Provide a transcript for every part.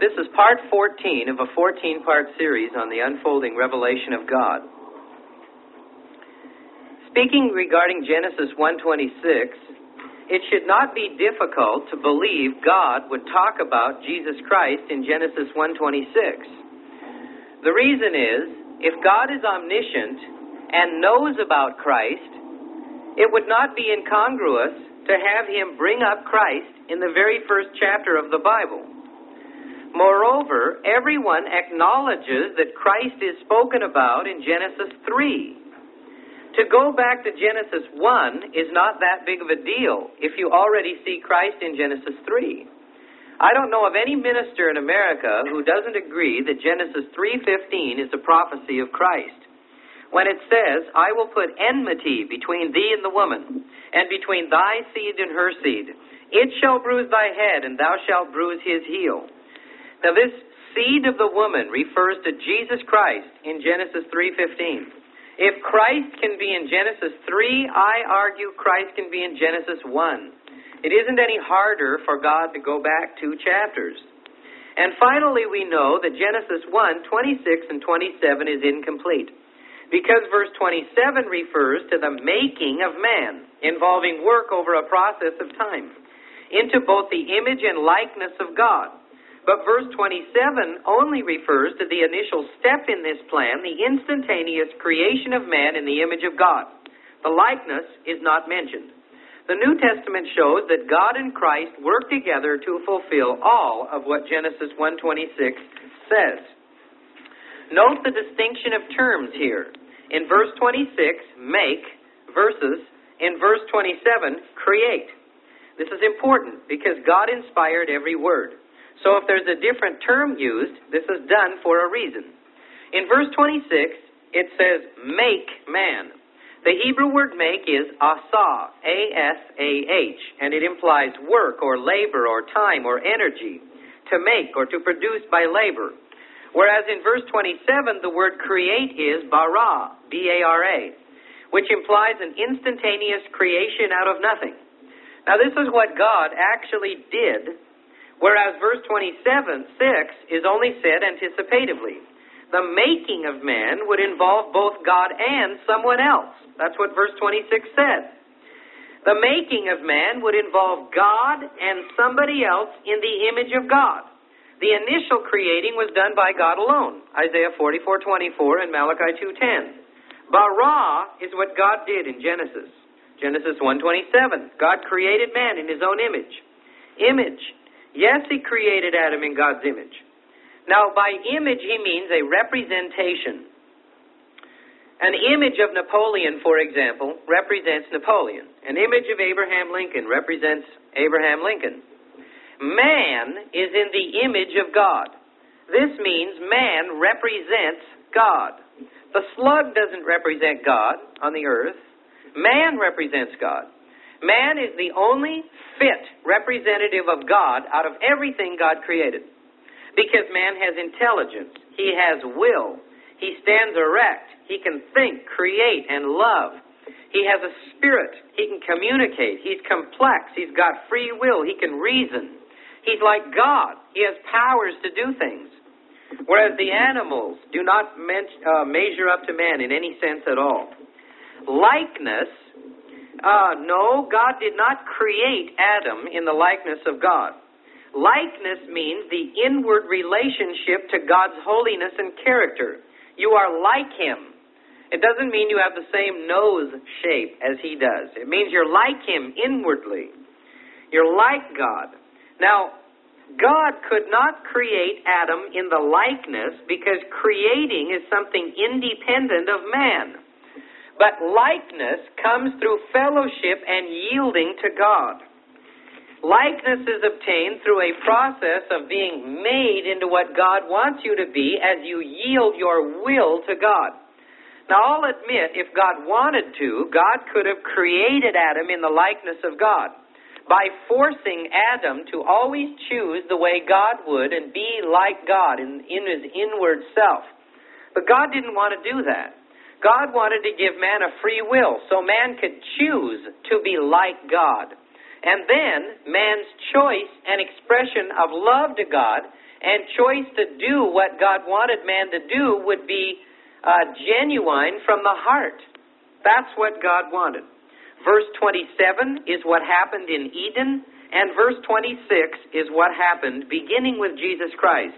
This is part 14 of a 14-part series on the unfolding revelation of God. Speaking regarding Genesis 1:26, it should not be difficult to believe God would talk about Jesus Christ in Genesis 1:26. The reason is, if God is omniscient and knows about Christ, it would not be incongruous to have him bring up Christ in the very first chapter of the Bible. Moreover, everyone acknowledges that Christ is spoken about in Genesis 3. To go back to Genesis 1 is not that big of a deal if you already see Christ in Genesis 3. I don't know of any minister in America who doesn't agree that Genesis 3:15 is a prophecy of Christ. When it says, "I will put enmity between thee and the woman, and between thy seed and her seed. It shall bruise thy head, and thou shalt bruise his heel." Now, this seed of the woman refers to Jesus Christ in Genesis 3:15. If Christ can be in Genesis 3, I argue Christ can be in Genesis 1. It isn't any harder for God to go back 2 chapters. And finally, we know that Genesis 1:26 and 27 is incomplete, because verse 27 refers to the making of man, involving work over a process of time, into both the image and likeness of God. But verse 27 only refers to the initial step in this plan, the instantaneous creation of man in the image of God. The likeness is not mentioned. The New Testament shows that God and Christ work together to fulfill all of what Genesis 1:26 says. Note the distinction of terms here. In verse 26, make, versus in verse 27, create. This is important because God inspired every word. So if there's a different term used, this is done for a reason. In verse 26, it says, make man. The Hebrew word make is asah, A-S-A-H, and it implies work or labor or time or energy, to make or to produce by labor. Whereas in verse 27, the word create is bara, B-A-R-A, which implies an instantaneous creation out of nothing. Now this is what God actually did, whereas verse 27:6 is only said anticipatively. The making of man would involve both God and someone else. That's what verse 26 said. The making of man would involve God and somebody else in the image of God. The initial creating was done by God alone, Isaiah 44:24 and Malachi 2:10. Bara is what God did in Genesis. Genesis 1:27, God created man in his own image. Image. Yes, he created Adam in God's image. Now, by image, he means a representation. An image of Napoleon, for example, represents Napoleon. An image of Abraham Lincoln represents Abraham Lincoln. Man is in the image of God. This means man represents God. The slug doesn't represent God on the earth. Man represents God. Man is the only fit representative of God out of everything God created. Because man has intelligence. He has will. He stands erect. He can think, create, and love. He has a spirit. He can communicate. He's complex. He's got free will. He can reason. He's like God. He has powers to do things. Whereas the animals do not measure up to man in any sense at all. Likeness. No, God did not create Adam in the likeness of God. Likeness means the inward relationship to God's holiness and character. You are like him. It doesn't mean you have the same nose shape as he does. It means you're like him inwardly. You're like God. Now, God could not create Adam in the likeness because creating is something independent of man. But likeness comes through fellowship and yielding to God. Likeness is obtained through a process of being made into what God wants you to be as you yield your will to God. Now, I'll admit, if God wanted to, God could have created Adam in the likeness of God by forcing Adam to always choose the way God would and be like God in his inward self. But God didn't want to do that. God wanted to give man a free will so man could choose to be like God. And then man's choice and expression of love to God and choice to do what God wanted man to do would be genuine from the heart. That's what God wanted. Verse 27 is what happened in Eden, and verse 26 is what happened beginning with Jesus Christ.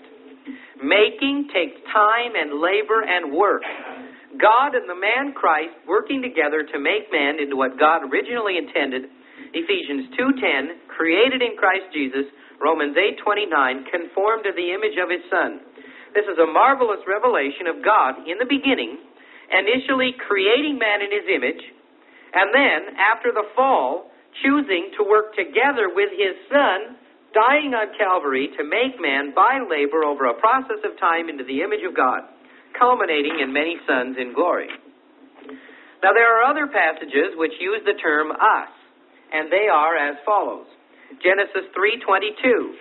Making takes time and labor and work. God and the man Christ working together to make man into what God originally intended. Ephesians 2:10, created in Christ Jesus. Romans 8:29, conformed to the image of His Son. This is a marvelous revelation of God in the beginning, initially creating man in His image, and then, after the fall, choosing to work together with His Son, dying on Calvary to make man by labor over a process of time into the image of God, culminating in many sons in glory. Now, there are other passages which use the term us, and they are as follows. Genesis 3:22.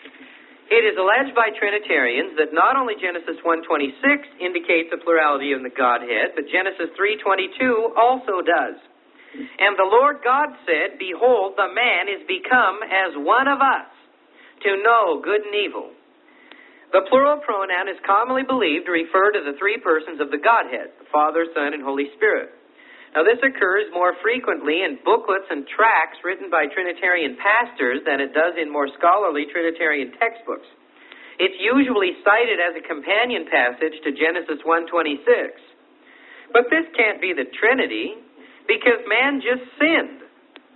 It is alleged by Trinitarians that not only Genesis 1:26 indicates a plurality in the Godhead, but Genesis 3:22 also does. And the Lord God said, behold, the man is become as one of us, to know good and evil. The plural pronoun is commonly believed to refer to the three persons of the Godhead, the Father, Son, and Holy Spirit. Now, this occurs more frequently in booklets and tracts written by Trinitarian pastors than it does in more scholarly Trinitarian textbooks. It's usually cited as a companion passage to Genesis 1:26. But this can't be the Trinity, because man just sinned.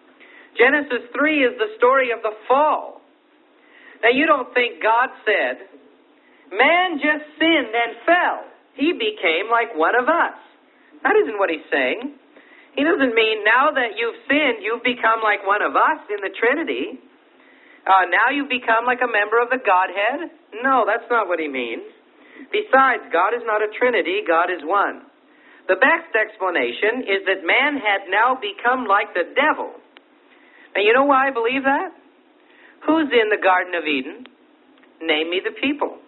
Genesis 3 is the story of the fall. Now, you don't think God said, man just sinned and fell. He became like one of us. That isn't what He's saying. He doesn't mean now that you've sinned, you've become like one of us in the Trinity. Now you've become like a member of the Godhead. No, that's not what He means. Besides, God is not a Trinity. God is one. The best explanation is that man had now become like the devil. And you know why I believe that? Who's in the Garden of Eden? Name me the people.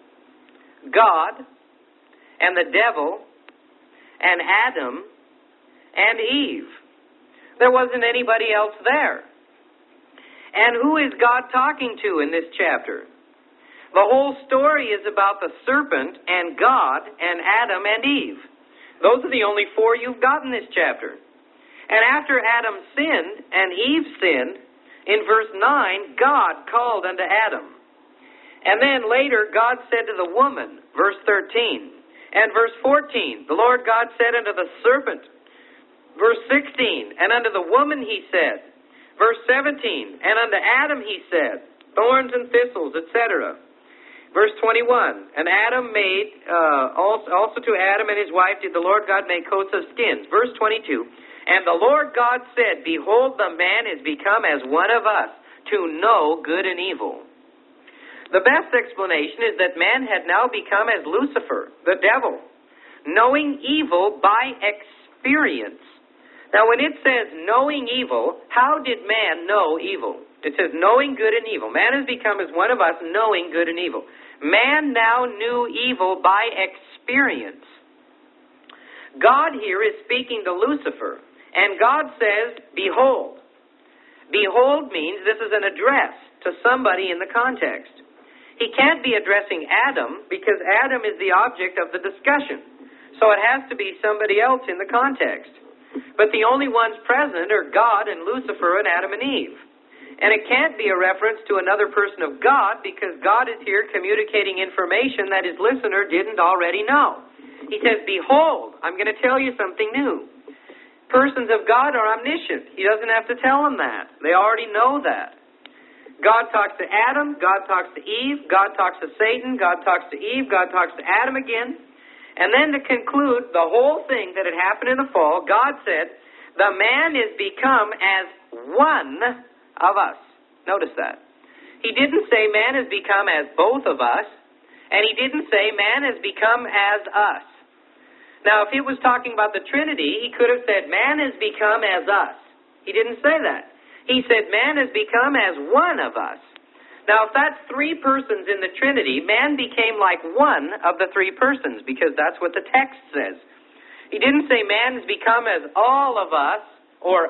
God and the devil and Adam and Eve. There wasn't anybody else there. And who is God talking to in this chapter? The whole story is about the serpent and God and Adam and Eve. Those are the only four you've got in this chapter. And after Adam sinned and Eve sinned, in verse 9, God called unto Adam. And then later, God said to the woman, verse 13. And verse 14, the Lord God said unto the serpent, verse 16, and unto the woman He said, verse 17, and unto Adam He said, thorns and thistles, etc. Verse 21, and Adam made, also to Adam and his wife did the Lord God make coats of skins. Verse 22, and the Lord God said, behold, the man is become as one of us, to know good and evil. The best explanation is that man had now become as Lucifer, the devil, knowing evil by experience. Now, when it says knowing evil, how did man know evil? It says knowing good and evil. Man has become as one of us, knowing good and evil. Man now knew evil by experience. God here is speaking to Lucifer, and God says, behold. Behold means this is an address to somebody in the context. He can't be addressing Adam because Adam is the object of the discussion. So it has to be somebody else in the context. But the only ones present are God and Lucifer and Adam and Eve. And it can't be a reference to another person of God because God is here communicating information that his listener didn't already know. He says, behold, I'm going to tell you something new. Persons of God are omniscient. He doesn't have to tell them that. They already know that. God talks to Adam, God talks to Eve, God talks to Satan, God talks to Eve, God talks to Adam again. And then to conclude the whole thing that had happened in the fall, God said, the man is become as one of us. Notice that. He didn't say man has become as both of us, and he didn't say man has become as us. Now, if he was talking about the Trinity, he could have said man has become as us. He didn't say that. He said man has become as one of us. Now, if that's three persons in the Trinity, man became like one of the three persons, because that's what the text says. He didn't say man has become as all of us, or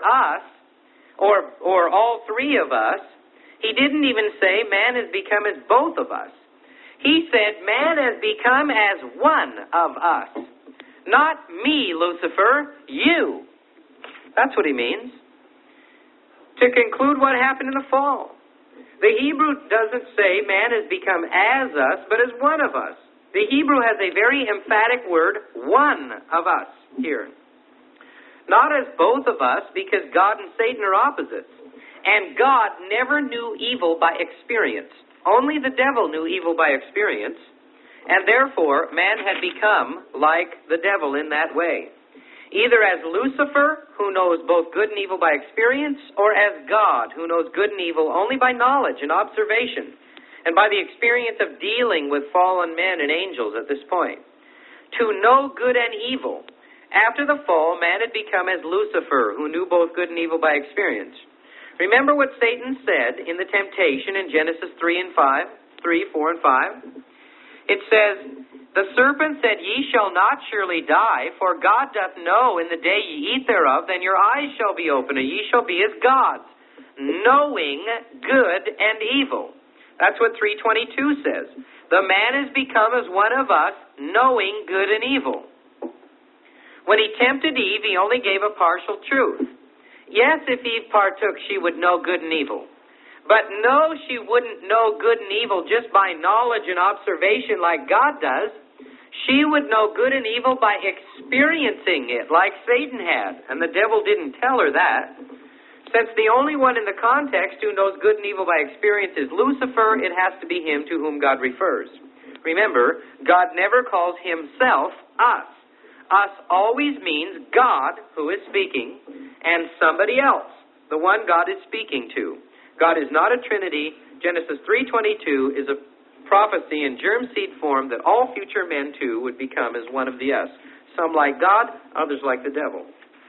all three of us. He didn't even say man has become as both of us. He said, man has become as one of us. Not me, Lucifer, you. That's what he means. To conclude what happened in the fall. The Hebrew doesn't say man has become as us, but as one of us. The Hebrew has a very emphatic word, one of us, here. Not as both of us, because God and Satan are opposites. And God never knew evil by experience. Only the devil knew evil by experience. And therefore, man had become like the devil in that way. Either as Lucifer, who knows both good and evil by experience, or as God, who knows good and evil only by knowledge and observation, and by the experience of dealing with fallen men and angels at this point. To know good and evil. After the fall, man had become as Lucifer, who knew both good and evil by experience. Remember what Satan said in the temptation in Genesis 3, 4, and 5? It says, the serpent said, ye shall not surely die, for God doth know in the day ye eat thereof, then your eyes shall be opened, and ye shall be as gods, knowing good and evil. That's what 3:22 says. The man has become as one of us, knowing good and evil. When he tempted Eve, he only gave a partial truth. Yes, if Eve partook, she would know good and evil. But no, she wouldn't know good and evil just by knowledge and observation like God does. She would know good and evil by experiencing it like Satan had. And the devil didn't tell her that. Since the only one in the context who knows good and evil by experience is Lucifer, it has to be him to whom God refers. Remember, God never calls himself us. Us always means God, who is speaking, and somebody else, the one God is speaking to. God is not a Trinity. Genesis 3:22 is a prophecy in germ seed form that all future men too would become as one of the us. Some like God, others like the devil.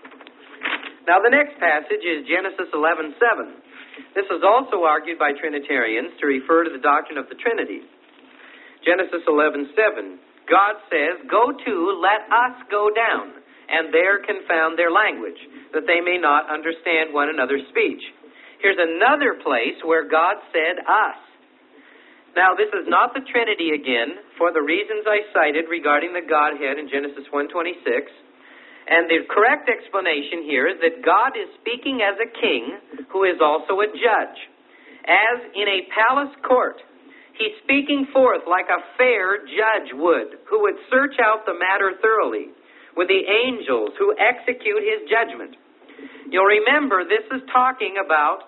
Now the next passage is Genesis 11:7. This is also argued by Trinitarians to refer to the doctrine of the Trinity. Genesis 11:7. God says, go to, let us go down, and there confound their language, that they may not understand one another's speech. Here's another place where God said us. Now, this is not the Trinity again, for the reasons I cited regarding the Godhead in Genesis 1:26. And the correct explanation here is that God is speaking as a king who is also a judge. As in a palace court, he's speaking forth like a fair judge would, who would search out the matter thoroughly with the angels who execute his judgment. You'll remember this is talking about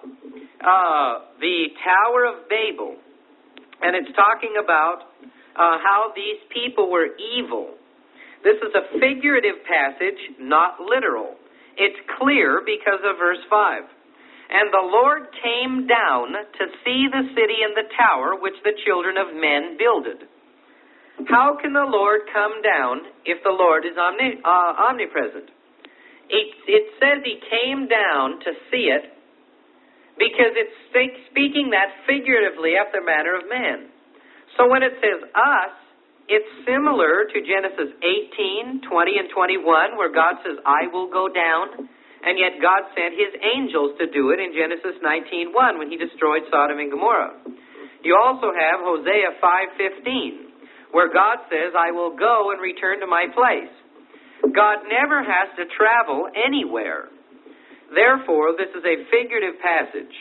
the Tower of Babel. And it's talking about how these people were evil. This is a figurative passage, not literal. It's clear because of verse 5. And the Lord came down to see the city and the tower which the children of men builded. How can the Lord come down if the Lord is omnipresent? It says he came down to see it because it's speaking that figuratively after the manner of man. So when it says us, it's similar to Genesis 18, 20, and 21, where God says, I will go down. And yet God sent his angels to do it in Genesis 19:1 when he destroyed Sodom and Gomorrah. You also have Hosea 5:15, where God says, I will go and return to my place. God never has to travel anywhere. Therefore, this is a figurative passage.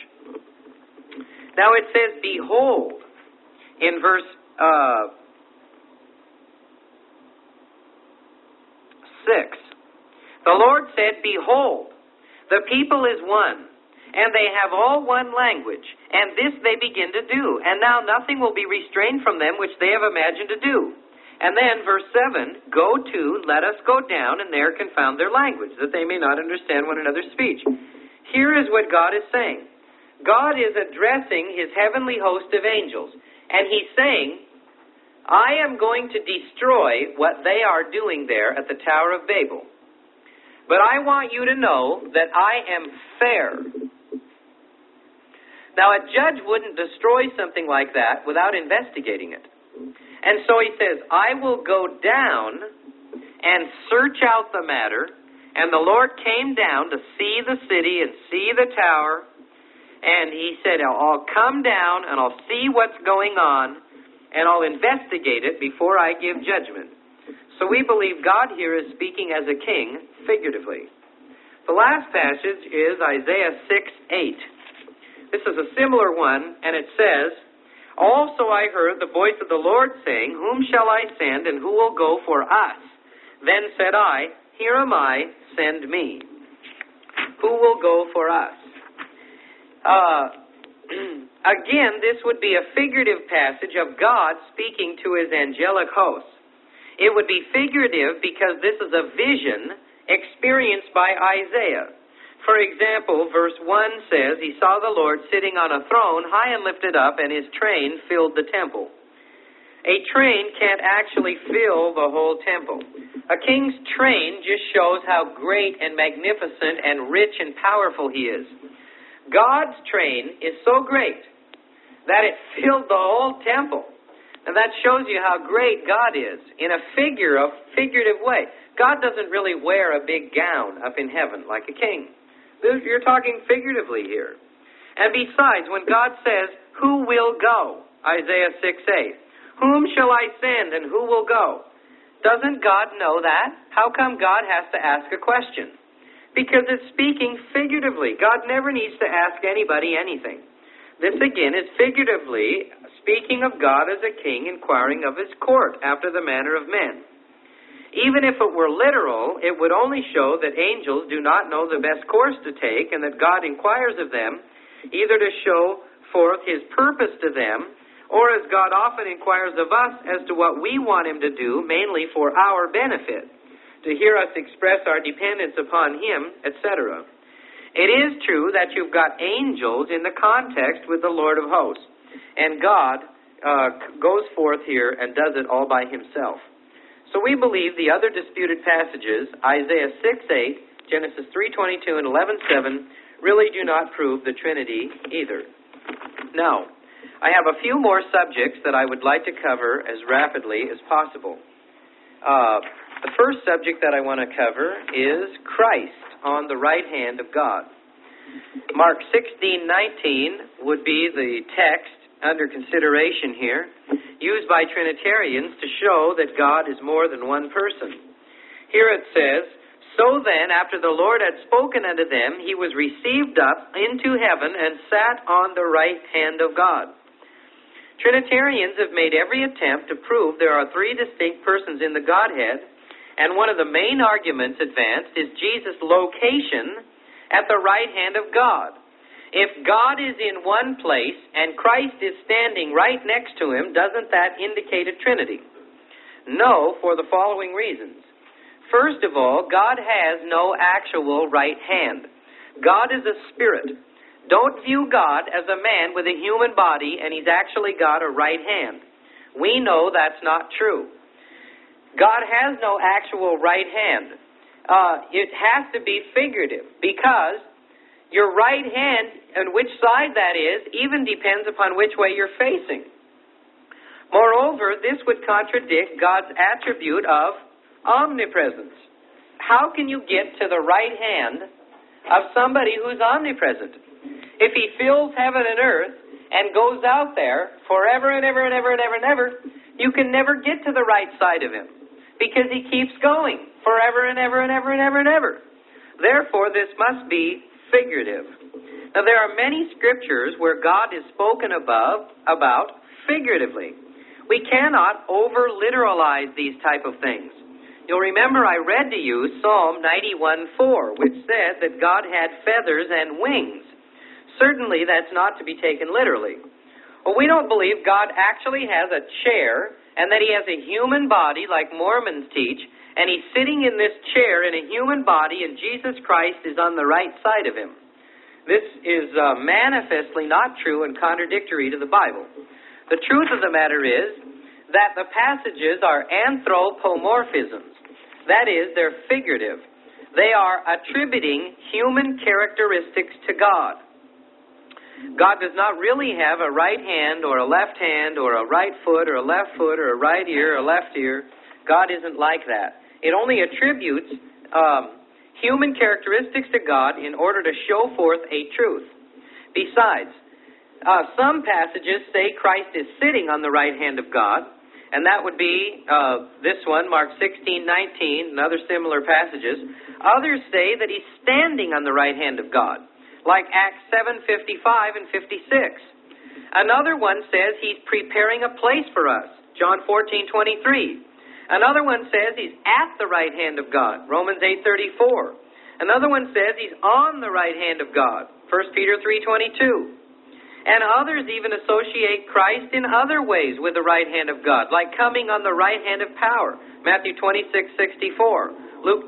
Now it says, behold, in verse 6. The Lord said, behold, the people is one, and they have all one language, and this they begin to do. And now nothing will be restrained from them which they have imagined to do. And then, verse 7, go to, let us go down, and there confound their language, that they may not understand one another's speech. Here is what God is saying. God is addressing his heavenly host of angels, and he's saying, I am going to destroy what they are doing there at the Tower of Babel. But I want you to know that I am fair. Now, a judge wouldn't destroy something like that without investigating it. And so he says, I will go down and search out the matter. And the Lord came down to see the city and see the tower. And he said, I'll come down and I'll see what's going on. and I'll investigate it before I give judgment. So we believe God here is speaking as a king, figuratively. The last passage is Isaiah 6:8. This is a similar one, and it says, "Also I heard the voice of the Lord saying, Whom shall I send, and who will go for us? Then said I, Here am I, send me." Who will go for us? Again, this would be a figurative passage of God speaking to his angelic hosts. It would be figurative because this is a vision experienced by Isaiah. For example, verse 1 says, "He saw the Lord sitting on a throne, high and lifted up, and his train filled the temple." A train can't actually fill the whole temple. A king's train just shows how great and magnificent and rich and powerful he is. God's train is so great that it filled the whole temple. And that shows you how great God is in a figurative way. God doesn't really wear a big gown up in heaven like a king. You're talking figuratively here. And besides, when God says, "Who will go?" Isaiah 6:8. "Whom shall I send and who will go?" Doesn't God know that? How come God has to ask a question? Because it's speaking figuratively. God never needs to ask anybody anything. This again is figuratively speaking of God as a king inquiring of his court after the manner of men. Even if it were literal, it would only show that angels do not know the best course to take and that God inquires of them, either to show forth his purpose to them, or as God often inquires of us as to what we want him to do, mainly for our benefit, to hear us express our dependence upon him, etc. It is true that you've got angels in the context with the Lord of hosts, and God goes forth here and does it all by himself. So we believe the other disputed passages, Isaiah 6:8, Genesis 3:22, and 11:7, really do not prove the Trinity either. Now, I have a few more subjects that I would like to cover as rapidly as possible. The first subject that I want to cover is Christ on the right hand of God. Mark 16:19 would be the text under consideration here, used by Trinitarians to show that God is more than one person. Here it says, "So then, after the Lord had spoken unto them, he was received up into heaven and sat on the right hand of God." Trinitarians have made every attempt to prove there are three distinct persons in the Godhead, and one of the main arguments advanced is Jesus' location at the right hand of God. If God is in one place and Christ is standing right next to him, doesn't that indicate a Trinity? No, for the following reasons. First of all, God has no actual right hand. God is a spirit. Don't view God as a man with a human body and he's actually got a right hand. We know that's not true. God has no actual right hand. It has to be figurative because your right hand and which side that is even depends upon which way you're facing. Moreover, this would contradict God's attribute of omnipresence. How can you get to the right hand of somebody who's omnipresent? If he fills heaven and earth and goes out there forever and ever and ever and ever and ever, you can never get to the right side of him because he keeps going forever and ever and ever and ever and ever. Therefore, this must be figurative. Now, there are many scriptures where God is spoken about figuratively. We cannot over-literalize these type of things. You'll remember I read to you Psalm 91:4, which said that God had feathers and wings. Certainly, that's not to be taken literally. Well, we don't believe God actually has a chair and that he has a human body like Mormons teach, and he's sitting in this chair in a human body and Jesus Christ is on the right side of him. This is manifestly not true and contradictory to the Bible. The truth of the matter is that the passages are anthropomorphisms. That is, they're figurative. They are attributing human characteristics to God. God does not really have a right hand or a left hand or a right foot or a left foot or a right ear or a left ear. God isn't like that. It only attributes human characteristics to God in order to show forth a truth. Besides, Some passages say Christ is sitting on the right hand of God, and that would be this one, Mark 16:19, and other similar passages. Others say that he's standing on the right hand of God, like Acts 7:55 and 56. Another one says he's preparing a place for us, John 14:23. Another one says he's at the right hand of God, Romans 8:34. Another one says he's on the right hand of God, 1 Peter 3:22. And others even associate Christ in other ways with the right hand of God, like coming on the right hand of power, Matthew 26:64, Luke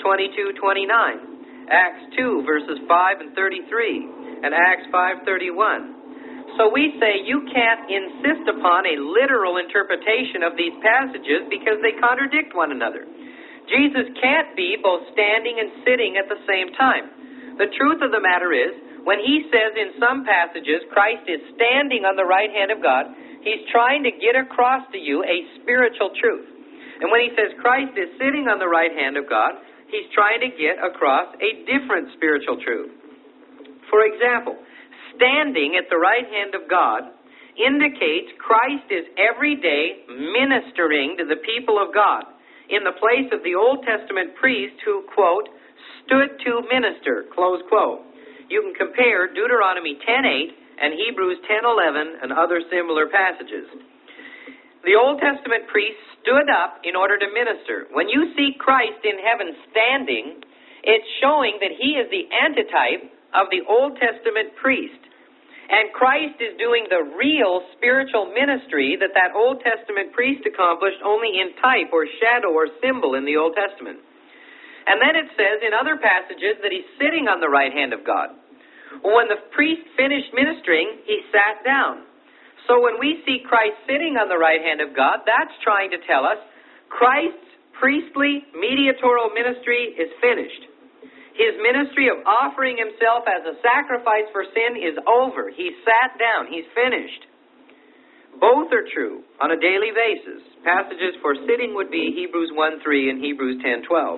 22:29, Acts 2, verses 5 and 33, and Acts 5:31. So we say you can't insist upon a literal interpretation of these passages because they contradict one another. Jesus can't be both standing and sitting at the same time. The truth of the matter is, when he says in some passages Christ is standing on the right hand of God, he's trying to get across to you a spiritual truth. And when he says Christ is sitting on the right hand of God, he's trying to get across a different spiritual truth. For example, standing at the right hand of God indicates Christ is every day ministering to the people of God in the place of the Old Testament priest who, quote, stood to minister, close quote. You can compare Deuteronomy 10:8 and Hebrews 10:11 and other similar passages. The Old Testament priest stood up in order to minister. When you see Christ in heaven standing, it's showing that he is the antitype of the Old Testament priest. And Christ is doing the real spiritual ministry that Old Testament priest accomplished only in type or shadow or symbol in the Old Testament. And then it says in other passages that he's sitting on the right hand of God. Well, when the priest finished ministering, he sat down. So when we see Christ sitting on the right hand of God, that's trying to tell us Christ's priestly mediatorial ministry is finished. His ministry of offering himself as a sacrifice for sin is over. He sat down. He's finished. Both are true on a daily basis. Passages for sitting would be Hebrews 1:3 and Hebrews 10:12.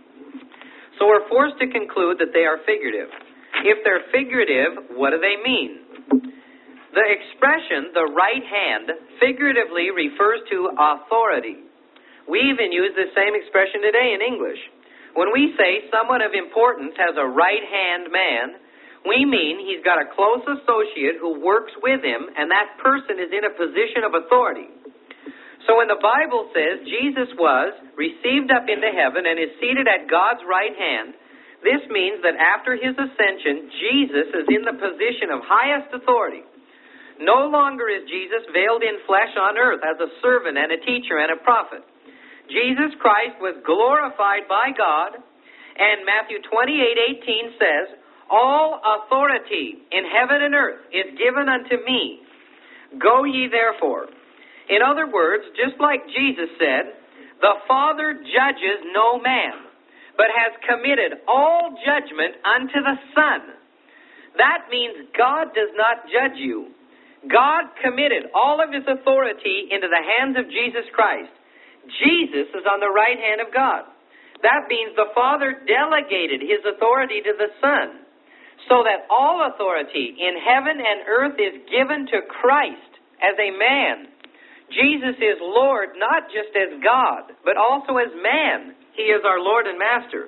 So we're forced to conclude that they are figurative. If they're figurative, what do they mean? The expression, the right hand, figuratively refers to authority. We even use the same expression today in English. When we say someone of importance has a right-hand man, we mean he's got a close associate who works with him, and that person is in a position of authority. So when the Bible says Jesus was received up into heaven and is seated at God's right hand, this means that after his ascension, Jesus is in the position of highest authority. No longer is Jesus veiled in flesh on earth as a servant and a teacher and a prophet. Jesus Christ was glorified by God, and Matthew 28:18 says, all authority in heaven and earth is given unto me. Go ye therefore. In other words, just like Jesus said, the Father judges no man, but has committed all judgment unto the Son. That means God does not judge you. God committed all of his authority into the hands of Jesus Christ. Jesus is on the right hand of God. That means the Father delegated his authority to the Son, so that all authority in heaven and earth is given to Christ as a man. Jesus is Lord not just as God, but also as man. He is our Lord and Master.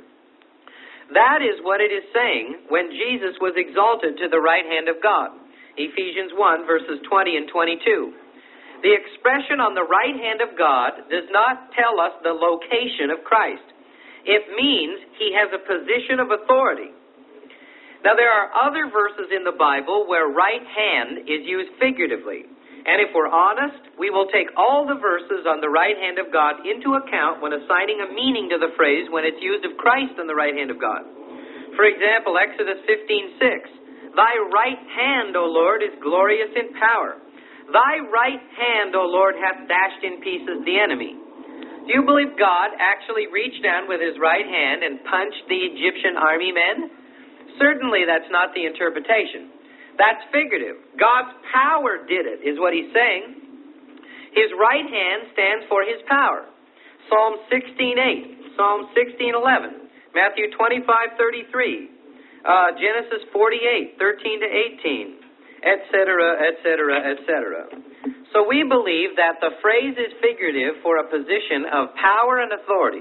That is what it is saying when Jesus was exalted to the right hand of God. Ephesians 1, verses 20 and 22. The expression on the right hand of God does not tell us the location of Christ. It means he has a position of authority. Now, there are other verses in the Bible where right hand is used figuratively. And if we're honest, we will take all the verses on the right hand of God into account when assigning a meaning to the phrase when it's used of Christ on the right hand of God. For example, Exodus 15:6, thy right hand, O Lord, is glorious in power. Thy right hand, O Lord, hath dashed in pieces the enemy. Do you believe God actually reached down with his right hand and punched the Egyptian army men? Certainly that's not the interpretation. That's figurative. God's power did it, is what he's saying. His right hand stands for his power. Psalm 16:8, Psalm 16:11, Matthew 25:33, Genesis 48:13 to 18, etc., etc., etc. So we believe that the phrase is figurative for a position of power and authority.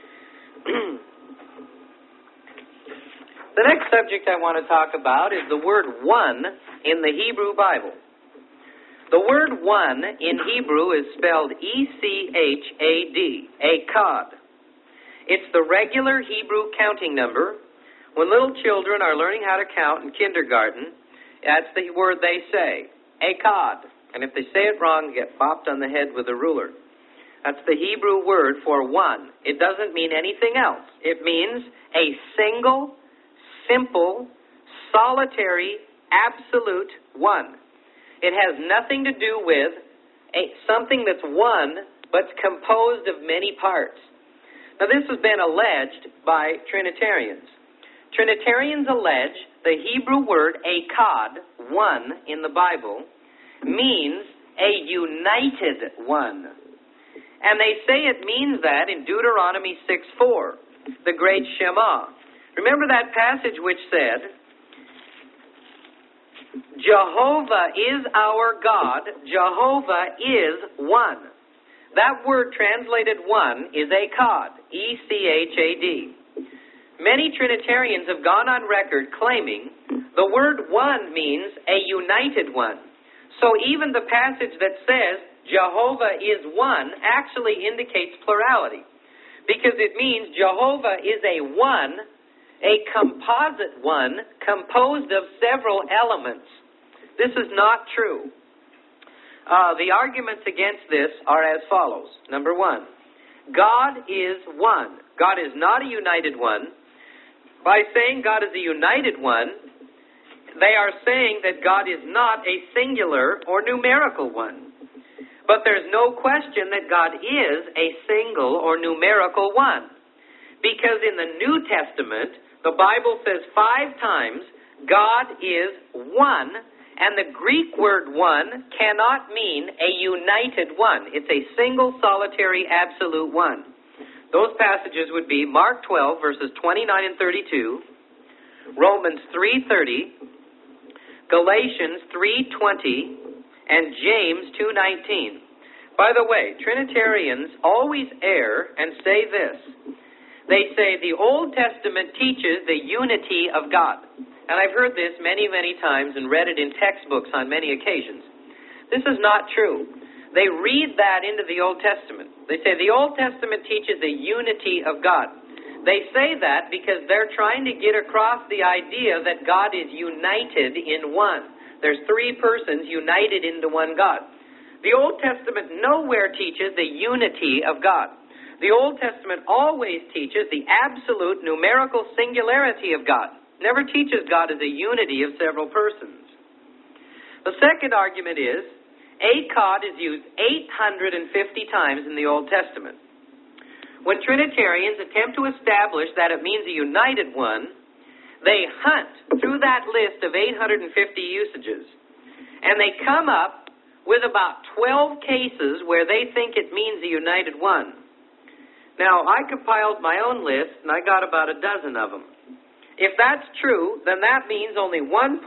The next subject I want to talk about is the word one in the Hebrew Bible. The word one in Hebrew is spelled E-C-H-A-D, Echad. It's the regular Hebrew counting number. When little children are learning how to count in kindergarten, that's the word they say, Echad. And if they say it wrong, they get bopped on the head with a ruler. That's the Hebrew word for one. It doesn't mean anything else. It means a single, simple, solitary, absolute one. It has nothing to do with something that's one, but composed of many parts. Now, this has been alleged by Trinitarians. Trinitarians allege the Hebrew word Echad, one, in the Bible, means a united one. And they say it means that in Deuteronomy 6:4, the great Shema. Remember that passage which said, Jehovah is our God, Jehovah is one. That word translated one is Echad, E-C-H-A-D. Many Trinitarians have gone on record claiming the word one means a united one. So even the passage that says Jehovah is one actually indicates plurality, because it means Jehovah is a one, a composite one, composed of several elements. This is not true. The arguments against this are as follows. Number one, God is one. God is not a united one. By saying God is a united one, they are saying that God is not a singular or numerical one. But there's no question that God is a single or numerical one. Because in the New Testament, the Bible says 5 times, God is one, and the Greek word one cannot mean a united one. It's a single, solitary, absolute one. Those passages would be Mark 12, verses 29 and 32, Romans 3:30, Galatians 3:20, and James 2:19. By the way, Trinitarians always err and say this. They say the Old Testament teaches the unity of God. And I've heard this many, many times and read it in textbooks on many occasions. This is not true. They read that into the Old Testament. They say the Old Testament teaches the unity of God. They say that because they're trying to get across the idea that God is united in one. There's 3 persons united into one God. The Old Testament nowhere teaches the unity of God. The Old Testament always teaches the absolute numerical singularity of God. Never teaches God as a unity of several persons. The second argument is, Echad is used 850 times in the Old Testament. When Trinitarians attempt to establish that it means a united one, they hunt through that list of 850 usages, and they come up with about 12 cases where they think it means a united one. Now, I compiled my own list, and I got about a dozen of them. If that's true, then that means only 1.4%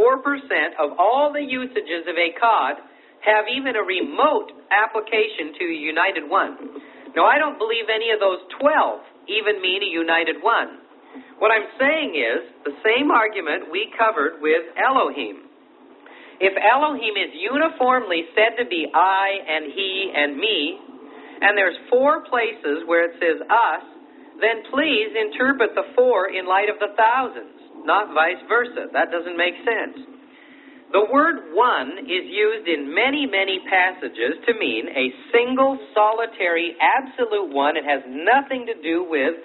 of all the usages of Echad have even a remote application to a united one. Now, I don't believe any of those 12 even mean a united one. What I'm saying is the same argument we covered with Elohim. If Elohim is uniformly said to be I and he and me, and there's 4 places where it says us, then please interpret the 4 in light of the thousands, not vice versa. That doesn't make sense. The word one is used in many, many passages to mean a single, solitary, absolute one. It has nothing to do with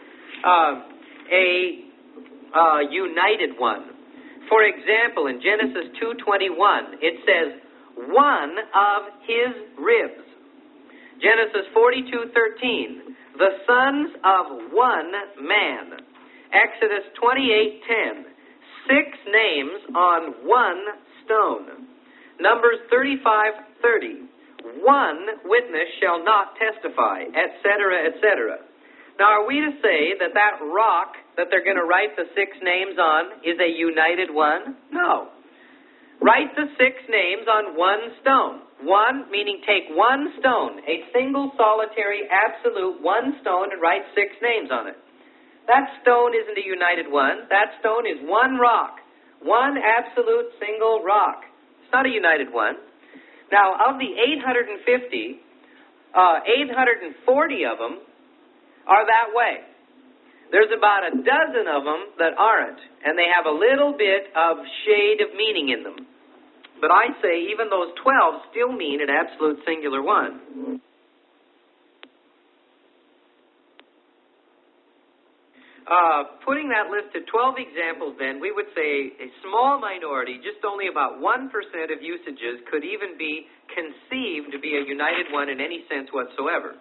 a united one. For example, in Genesis 2:21, it says, one of his ribs. Genesis 42:13, the sons of one man. Exodus 28:10, 6 names on one stone. Numbers 35:30, one witness shall not testify, etc., etc. Now, are we to say that that rock that they're going to write the 6 names on is a united one? No. Write the 6 names on one stone. One, meaning take one stone, a single, solitary, absolute one stone, and write 6 names on it. That stone isn't a united one. That stone is one rock. One absolute single rock. It's not a united one. Now, of the 850, 840 of them are that way. There's about a dozen of them that aren't, and they have a little bit of shade of meaning in them. But I say even those 12 still mean an absolute singular one. Putting that list to 12 examples, then, we would say a small minority, just only about 1% of usages, could even be conceived to be a united one in any sense whatsoever.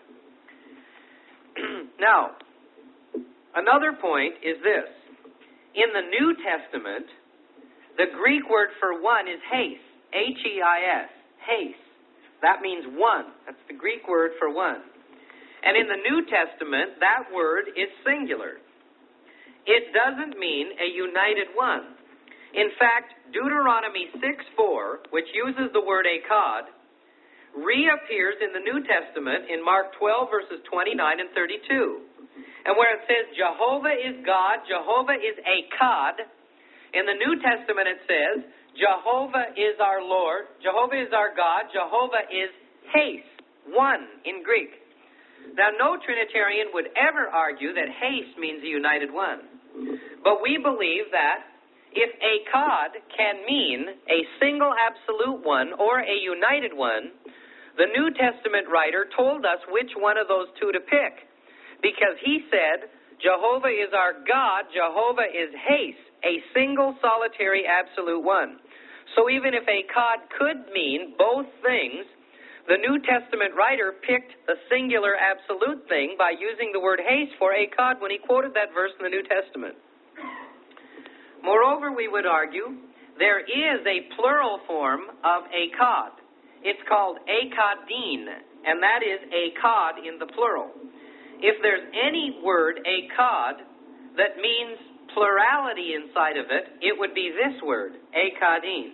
Now, another point is this. In the New Testament, the Greek word for one is heis, H-E-I-S, heis. That means one. That's the Greek word for one. And in the New Testament, that word is singular. It doesn't mean a united one. In fact, Deuteronomy 6:4, which uses the word echad, reappears in the New Testament in Mark 12, verses 29 and 32. And where it says Jehovah is God, Jehovah is echad, in the New Testament it says Jehovah is our Lord, Jehovah is our God, Jehovah is heis, one in Greek. Now, no Trinitarian would ever argue that heis means a united one. But we believe that if echad can mean a single absolute one or a united one, the New Testament writer told us which one of those two to pick. Because he said, Jehovah is our God, Jehovah is heis, a single, solitary, absolute one. So even if echad could mean both things, the New Testament writer picked the singular absolute thing by using the word heis for echad when he quoted that verse in the New Testament. Moreover, we would argue, there is a plural form of echad. It's called echadin, and that is echad in the plural. If there's any word, echad, that means plurality inside of it, it would be this word, echadin.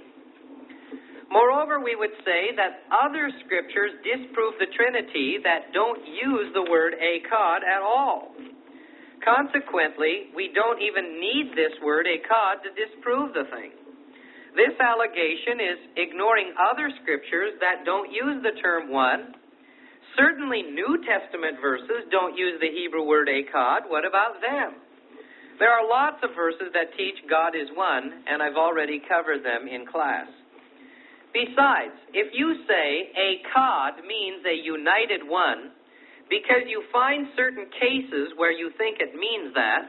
Moreover, we would say that other scriptures disprove the Trinity that don't use the word echad at all. Consequently, we don't even need this word echad to disprove the thing. This allegation is ignoring other scriptures that don't use the term one. Certainly, New Testament verses don't use the Hebrew word echad. What about them? There are lots of verses that teach God is one, and I've already covered them in class. Besides, if you say echad means a united one, because you find certain cases where you think it means that,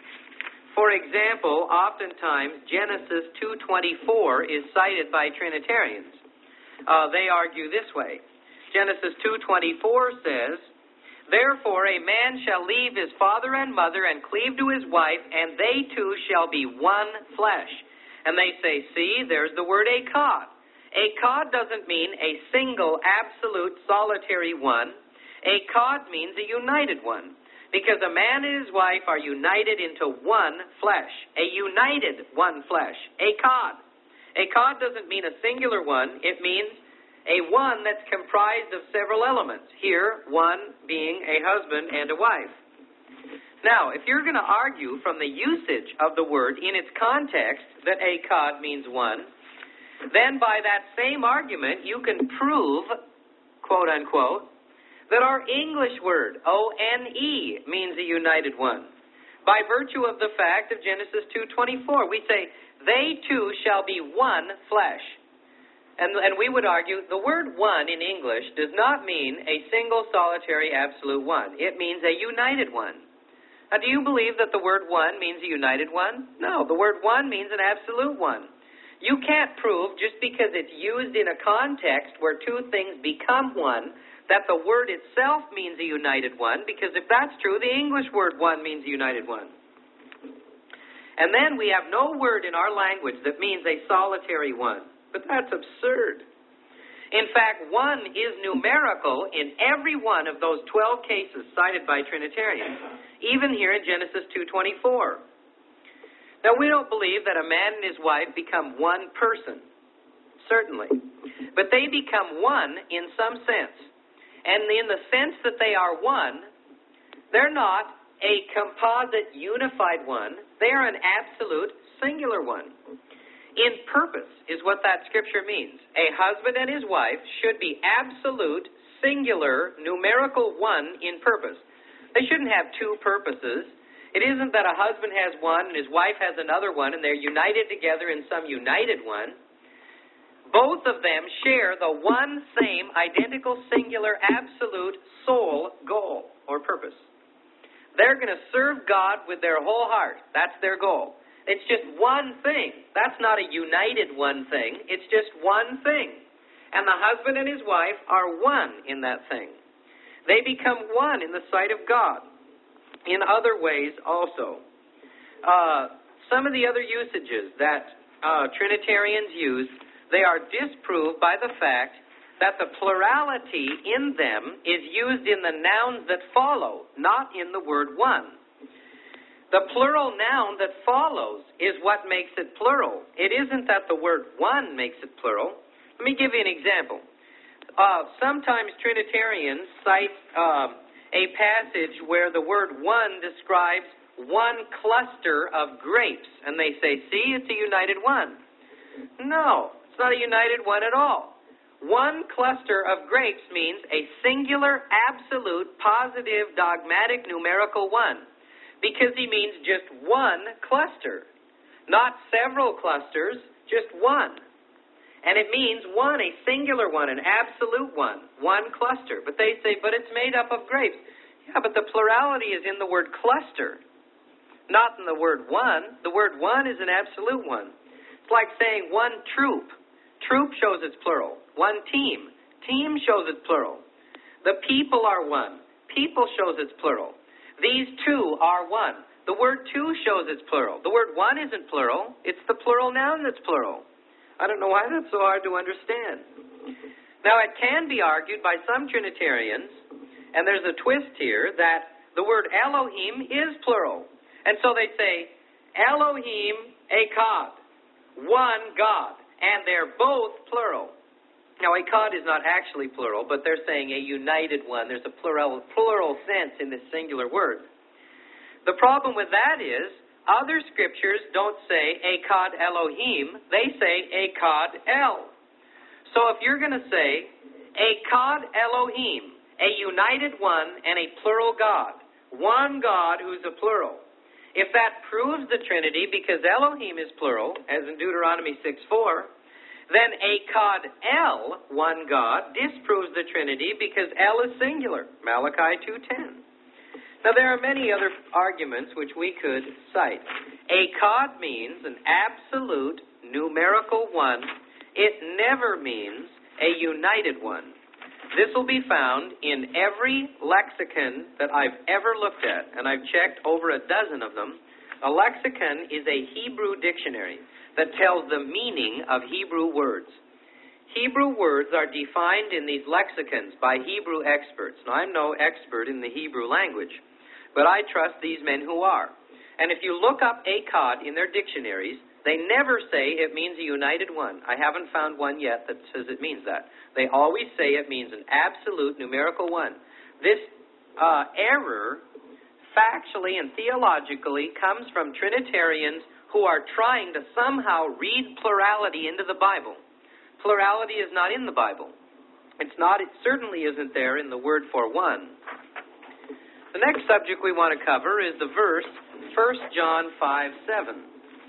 for example, oftentimes Genesis 2:24 is cited by Trinitarians. They argue this way. Genesis 2:24 says, Therefore a man shall leave his father and mother and cleave to his wife, and they two shall be one flesh. And they say, see, there's the word echad. Echad doesn't mean a single, absolute, solitary one. Echad means a united one, because a man and his wife are united into one flesh, a united one flesh, echad. Echad doesn't mean a singular one, it means a one that's comprised of several elements, here one being a husband and a wife. Now, if you're going to argue from the usage of the word in its context that echad means one, then by that same argument you can prove, quote unquote, that our English word, O-N-E, means a united one. By virtue of the fact of Genesis 2:24, we say, they two shall be one flesh. And we would argue the word one in English does not mean a single, solitary, absolute one. It means a united one. Now, do you believe that the word one means a united one? No, the word one means an absolute one. You can't prove just because it's used in a context where two things become one that the word itself means a united one, because if that's true, the English word one means a united one. And then we have no word in our language that means a solitary one. But that's absurd. In fact, one is numerical in every one of those 12 cases cited by Trinitarians, even here in Genesis 2:24. Now, we don't believe that a man and his wife become one person. certainly. But they become one in some sense. And in the sense that they are one, they're not a composite unified one. They are an absolute singular one. In purpose is what that scripture means. A husband and his wife should be absolute, singular, numerical one in purpose. They shouldn't have two purposes. It isn't that a husband has one and his wife has another one and they're united together in some united one. Both of them share the one same, identical, singular, absolute, sole goal or purpose. They're going to serve God with their whole heart. That's their goal. It's just one thing. That's not a united one thing. It's just one thing. And the husband and his wife are one in that thing. They become one in the sight of God. In other ways also. Some of the other usages that Trinitarians use, they are disproved by the fact that the plurality in them is used in the nouns that follow, not in the word one. The plural noun that follows is what makes it plural. It isn't that the word one makes it plural. Let me give you an example. Sometimes Trinitarians cite a passage where the word one describes one cluster of grapes, and they say, see, it's a united one. No, it's not a united one at all. One cluster of grapes means a singular, absolute, positive, dogmatic, numerical one, because he means just one cluster, not several clusters, just one. And it means one, a singular one, an absolute one cluster. But they say, but it's made up of grapes. Yeah, but the plurality is in the word cluster, not in the word one. The word one is an absolute one. It's like saying one troop. Troop shows it's plural. One team. Team shows it's plural. The people are one. People shows it's plural. These two are one. The word two shows it's plural. The word one isn't plural. It's the plural noun that's plural. I don't know why that's so hard to understand. Now, it can be argued by some Trinitarians, and there's a twist here, that the word Elohim is plural. And so they say, Elohim Echad, one God, and they're both plural. Now, Echad is not actually plural, but they're saying a united one. There's a plural sense in this singular word. The problem with that is, other scriptures don't say Echad Elohim, they say Echad El. So if you're going to say Echad Elohim, a united one and a plural God, one God who's a plural, if that proves the Trinity, because Elohim is plural, as in Deuteronomy 6:4, then Echad El, one God, disproves the Trinity because El is singular, Malachi 2:10. Now, there are many other arguments which we could cite. Echad means an absolute numerical one. It never means a united one. This will be found in every lexicon that I've ever looked at, and I've checked over a dozen of them. A lexicon is a Hebrew dictionary that tells the meaning of Hebrew words. Hebrew words are defined in these lexicons by Hebrew experts. Now, I'm no expert in the Hebrew language, but I trust these men who are. And if you look up Echad in their dictionaries, they never say it means a united one. I haven't found one yet that says it means that. They always say it means an absolute numerical one. This error, factually and theologically, comes from Trinitarians who are trying to somehow read plurality into the Bible. Plurality is not in the Bible. It certainly isn't there in the word for one. The next subject we want to cover is the verse 1 John 5:7.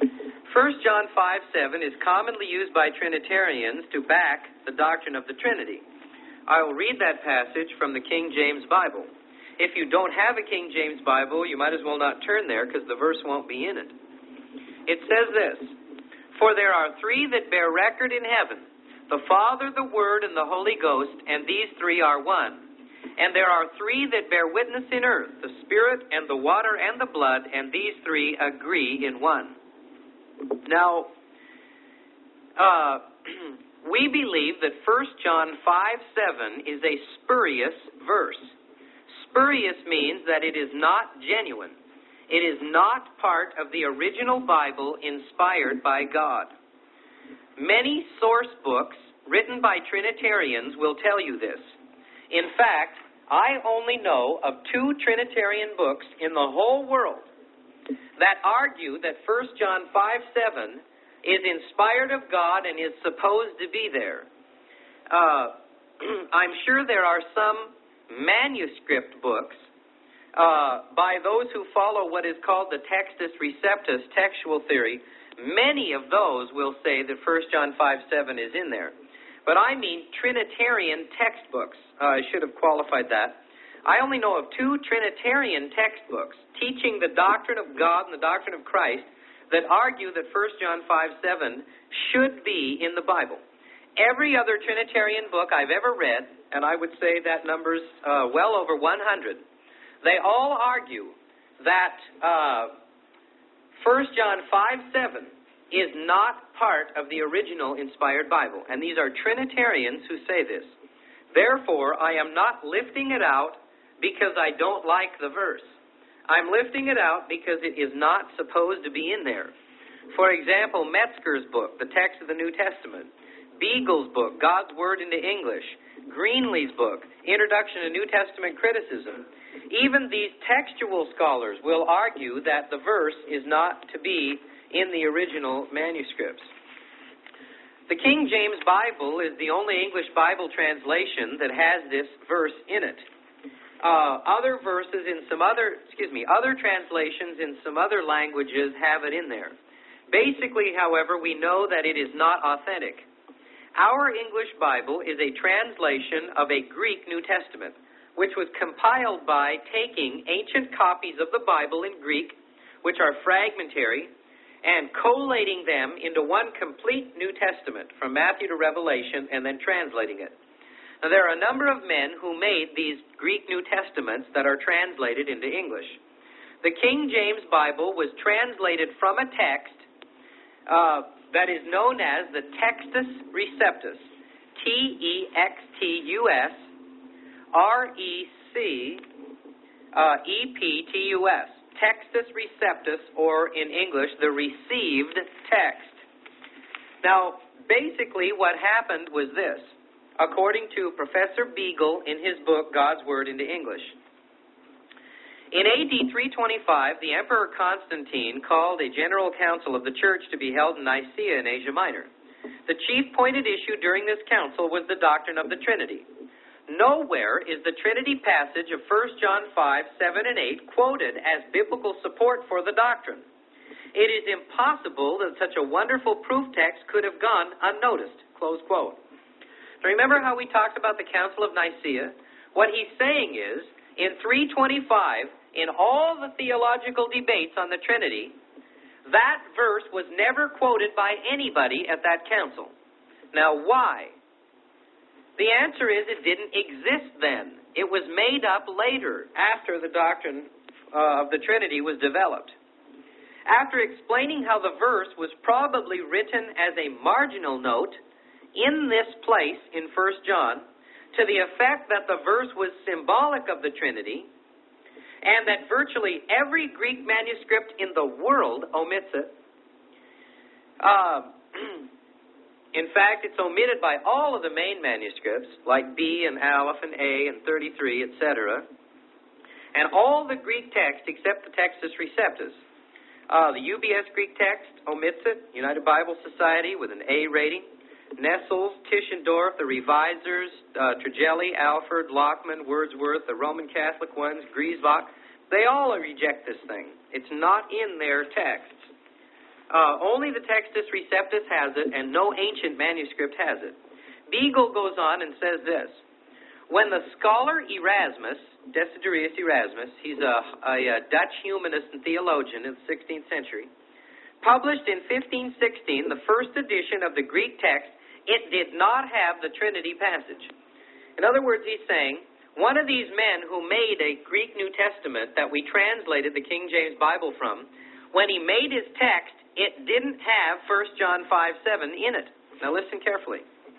1 John 5:7 is commonly used by Trinitarians to back the doctrine of the Trinity. I will read that passage from the King James Bible. If you don't have a King James Bible, you might as well not turn there because the verse won't be in it. It says this, "For there are three that bear record in heaven, the Father, the Word, and the Holy Ghost, and these three are one. And there are three that bear witness in earth, the Spirit, and the water, and the blood, and these three agree in one." Now, we believe that 1 John 5:7 is a spurious verse. Spurious means that it is not genuine. It is not part of the original Bible inspired by God. Many source books written by Trinitarians will tell you this. In fact, I only know of 2 Trinitarian books in the whole world that argue that 1 John 5:7 is inspired of God and is supposed to be there. I'm sure there are some manuscript books by those who follow what is called the Textus Receptus textual theory. Many of those will say that 1 John 5:7 is in there. But I mean Trinitarian textbooks. I should have qualified that. I only know of 2 Trinitarian textbooks teaching the doctrine of God and the doctrine of Christ that argue that 1 John 5:7 should be in the Bible. Every other Trinitarian book I've ever read, and I would say that number's well over 100, they all argue that 1 John 5:7 is not part of the original inspired Bible. And these are Trinitarians who say this. Therefore, I am not lifting it out because I don't like the verse. I'm lifting it out because it is not supposed to be in there. For example, Metzger's book, The Text of the New Testament, Beagle's book, God's Word into English, Greenlee's book, Introduction to New Testament Criticism. Even these textual scholars will argue that the verse is not to be in the original manuscripts. The King James Bible is the only English Bible translation that has this verse in it. Other verses in other translations in some other languages have it in there. Basically, however, we know that it is not authentic. Our English Bible is a translation of a Greek New Testament, which was compiled by taking ancient copies of the Bible in Greek, which are fragmentary, and collating them into one complete New Testament from Matthew to Revelation and then translating it. Now, there are a number of men who made these Greek New Testaments that are translated into English. The King James Bible was translated from a text that is known as the Textus Receptus, Textus Receptus, Textus Receptus, or in English, the received text. Now, basically what happened was this, according to Professor Beagle in his book, God's Word into English. In AD 325, the Emperor Constantine called a general council of the church to be held in Nicaea in Asia Minor. The chief pointed issue during this council was the doctrine of the Trinity. Nowhere is the Trinity passage of 1 John 5:7 and 8 quoted as biblical support for the doctrine. It is impossible that such a wonderful proof text could have gone unnoticed, close quote. Now remember how we talked about the Council of Nicaea? What he's saying is, in 325, in all the theological debates on the Trinity, that verse was never quoted by anybody at that council. Now why? The answer is it didn't exist then. It was made up later, after the doctrine of the Trinity was developed. After explaining how the verse was probably written as a marginal note in this place in 1 John, to the effect that the verse was symbolic of the Trinity, and that virtually every Greek manuscript in the world omits it. In fact, it's omitted by all of the main manuscripts, like B and Aleph and A and 33, etc. And all the Greek text except the Textus Receptus. The UBS Greek text omits it, United Bible Society with an A rating. Nessels, Tischendorf, the Revisers, Tragelli, Alford, Lockman, Wordsworth, the Roman Catholic ones, Griesbach, they all reject this thing. It's not in their texts. Only the Textus Receptus has it, and no ancient manuscript has it. Beagle goes on and says this: when the scholar Erasmus, Desiderius Erasmus, he's a Dutch humanist and theologian in the 16th century, published in 1516 the first edition of the Greek text, it did not have the Trinity passage. In other words, he's saying, one of these men who made a Greek New Testament that we translated the King James Bible from, when he made his text, it didn't have 1 John 5:7 in it. Now listen carefully.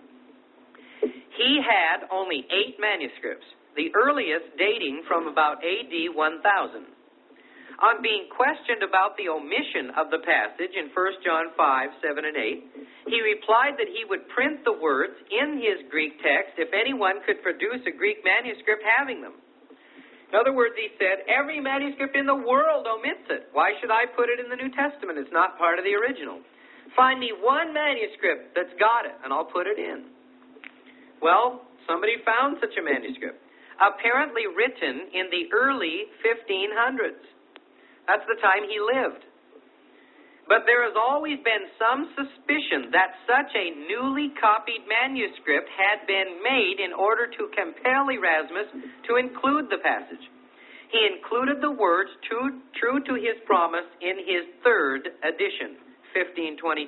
He had only 8 manuscripts, the earliest dating from about AD 1000. On being questioned about the omission of the passage in 1 John 5, 7, and 8, he replied that he would print the words in his Greek text if anyone could produce a Greek manuscript having them. In other words, he said, every manuscript in the world omits it. Why should I put it in the New Testament? It's not part of the original. Find me one manuscript that's got it, and I'll put it in. Well, somebody found such a manuscript, apparently written in the early 1500s. That's the time he lived. But there has always been some suspicion that such a newly copied manuscript had been made in order to compel Erasmus to include the passage. He included the words true to his promise in his third edition, 1522.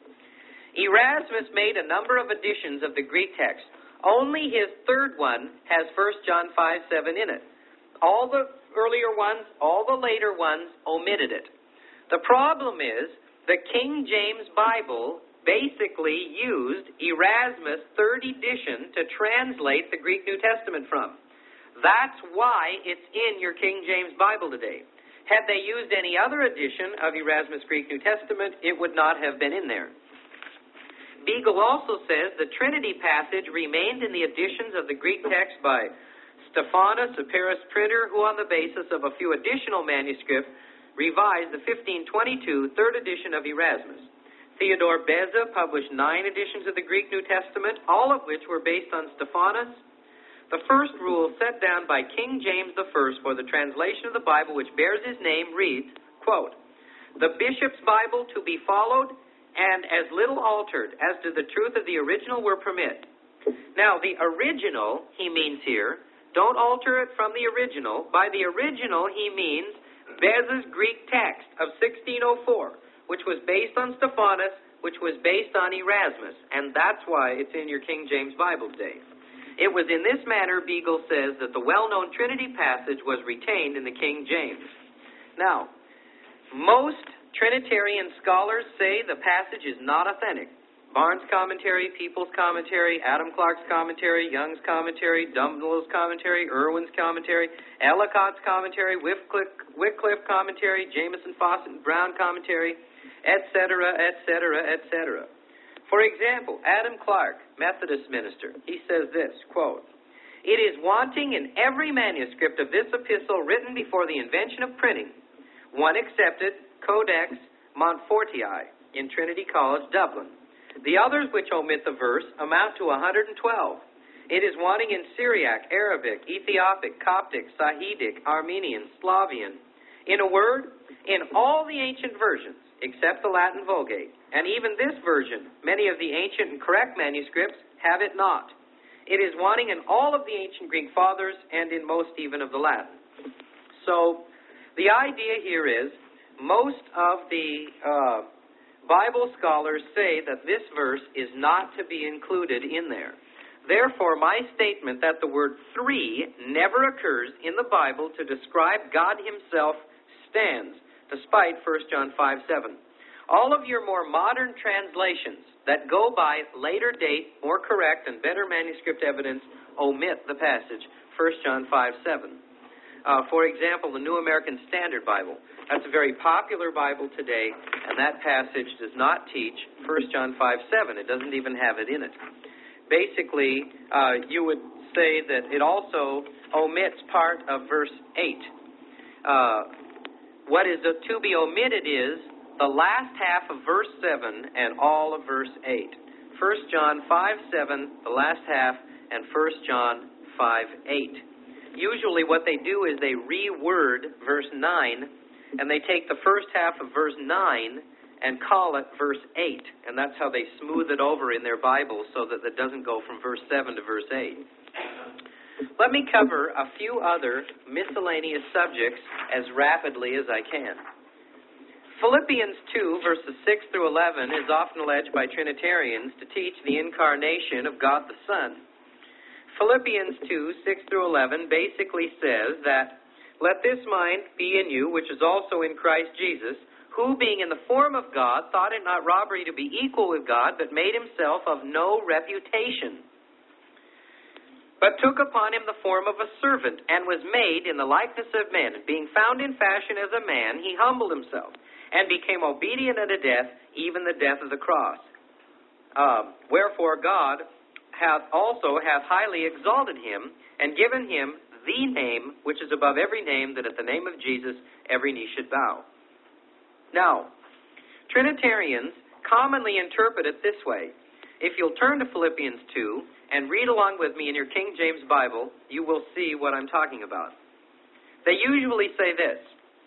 Erasmus made a number of editions of the Greek text. Only his third one has 1 John 5, 7 in it. All the earlier ones, all the later ones omitted it. The problem is the King James Bible basically used Erasmus' third edition to translate the Greek New Testament from. That's why it's in your King James Bible today. Had they used any other edition of Erasmus' Greek New Testament, it would not have been in there. Beagle also says the Trinity passage remained in the editions of the Greek text by Stephanus, a Paris printer, who on the basis of a few additional manuscripts revised the 1522 third edition of Erasmus. Theodore Beza published 9 editions of the Greek New Testament, all of which were based on Stephanus. The first rule set down by King James I for the translation of the Bible which bears his name reads, quote, "The bishop's Bible to be followed and as little altered as to the truth of the original were permit." Now, the original, he means here, don't alter it from the original. By the original, he means Beza's Greek text of 1604, which was based on Stephanus, which was based on Erasmus, and that's why it's in your King James Bible today. It was in this manner, Beagle says, that the well-known Trinity passage was retained in the King James. Now, most Trinitarian scholars say the passage is not authentic. Barnes' commentary, People's commentary, Adam Clark's commentary, Young's commentary, Dumblow's commentary, Irwin's commentary, Ellicott's commentary, Wycliffe commentary, Jameson, Fawcett, and Brown commentary, etc., etc., etc. For example, Adam Clark, Methodist minister, he says this, quote, "It is wanting in every manuscript of this epistle written before the invention of printing, one excepted, Codex Montfortii, in Trinity College, Dublin. The others which omit the verse amount to 112. It is wanting in Syriac, Arabic, Ethiopic, Coptic, Sahidic, Armenian, Slavian. In a word, in all the ancient versions, except the Latin Vulgate, and even this version, many of the ancient and correct manuscripts have it not. It is wanting in all of the ancient Greek fathers and in most even of the Latin." So, the idea here is, most of the Bible scholars say that this verse is not to be included in there. Therefore, my statement that the word three never occurs in the Bible to describe God himself stands, despite 1 John 5:7. All of your more modern translations that go by later date, more correct and better manuscript evidence, omit the passage, 1 John 5:7. For example, the New American Standard Bible. That's a very popular Bible today, and that passage does not teach 1 John 5:7. It doesn't even have it in it. Basically, you would say that it also omits part of verse 8. What is to be omitted is the last half of verse 7 and all of verse 8. 1 John 5:7, the last half, and 1 John 5:8. Usually what they do is they reword verse 9, and they take the first half of verse 9 and call it verse 8. And that's how they smooth it over in their Bible so that it doesn't go from verse 7 to verse 8. Let me cover a few other miscellaneous subjects as rapidly as I can. Philippians 2, verses 6 through 11 is often alleged by Trinitarians to teach the incarnation of God the Son. Philippians 2, 6 through 11 basically says that, "Let this mind be in you, which is also in Christ Jesus, who, being in the form of God, thought it not robbery to be equal with God, but made himself of no reputation." but took upon him the form of a servant, and was made in the likeness of men. Being found in fashion as a man, he humbled himself, and became obedient unto death, even the death of the cross. Wherefore God hath highly exalted him, and given him the name which is above every name, that at the name of Jesus every knee should bow. Now, Trinitarians commonly interpret it this way. If you'll turn to Philippians 2 and read along with me in your King James Bible, you will see what I'm talking about. They usually say this: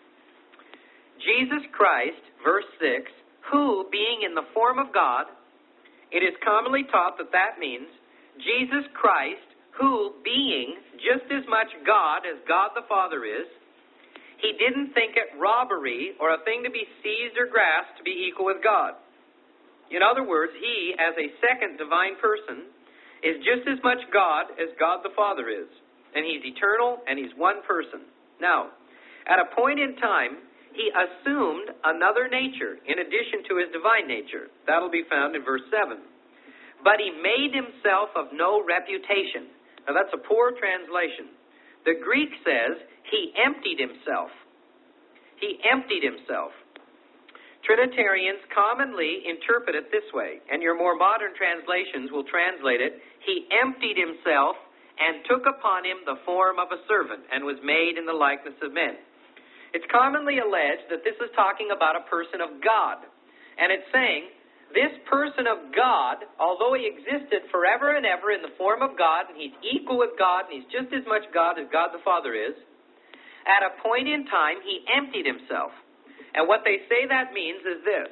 Jesus Christ, verse 6, who, being in the form of God, it is commonly taught that that means Jesus Christ, who, being just as much God as God the Father is, he didn't think it robbery or a thing to be seized or grasped to be equal with God. In other words, he, as a second divine person, is just as much God as God the Father is. And he's eternal, and he's one person. Now, at a point in time, he assumed another nature in addition to his divine nature. That'll be found in verse 7. But he made himself of no reputation. Now, that's a poor translation. The Greek says he emptied himself. He emptied himself. Trinitarians commonly interpret it this way, and your more modern translations will translate it: he emptied himself and took upon him the form of a servant, and was made in the likeness of men. It's commonly alleged that this is talking about a person of God, and it's saying this person of God, although he existed forever and ever in the form of God, and he's equal with God, and he's just as much God as God the Father is, at a point in time he emptied himself. And what they say that means is this: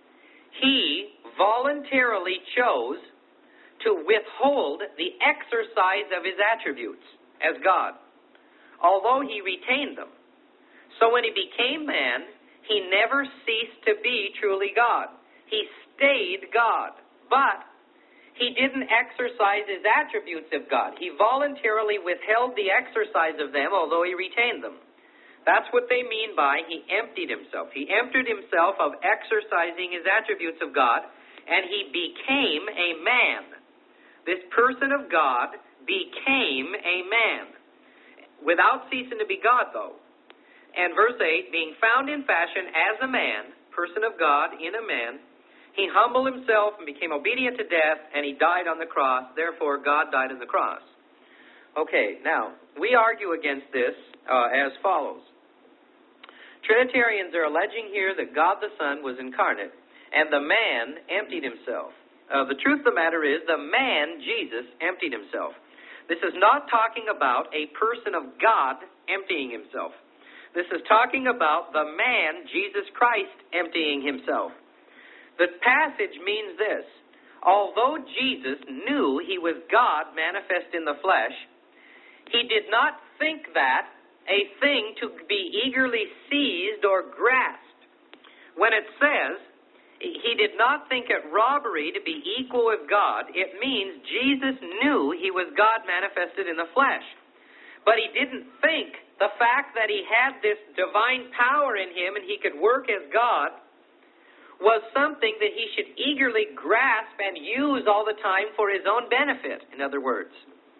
he voluntarily chose to withhold the exercise of his attributes as God, although he retained them. So when he became man, he never ceased to be truly God. He stayed God, but he didn't exercise his attributes of God. He voluntarily withheld the exercise of them, although he retained them. That's what they mean by he emptied himself. He emptied himself of exercising his attributes of God, and he became a man. This person of God became a man, without ceasing to be God, though. And verse 8, being found in fashion as a man, person of God in a man, he humbled himself and became obedient to death, and he died on the cross. Therefore, God died on the cross. Okay, now, we argue against this as follows. Trinitarians are alleging here that God the Son was incarnate, and the man emptied himself. The truth of the matter is, the man, Jesus, emptied himself. This is not talking about a person of God emptying himself. This is talking about the man, Jesus Christ, emptying himself. The passage means this: although Jesus knew he was God manifest in the flesh, he did not think that a thing to be eagerly seized or grasped. When it says he did not think it robbery to be equal with God, it means Jesus knew he was God manifested in the flesh. But he didn't think the fact that he had this divine power in him and he could work as God was something that he should eagerly grasp and use all the time for his own benefit, in other words.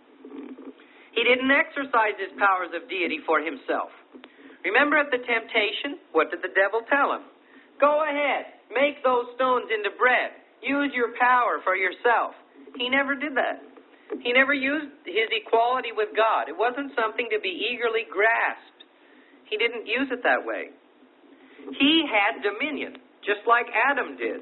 He didn't exercise his powers of deity for himself. Remember at the temptation, what did the devil tell him? Go ahead, make those stones into bread. Use your power for yourself. He never did that. He never used his equality with God. It wasn't something to be eagerly grasped. He didn't use it that way. He had dominion, just like Adam did.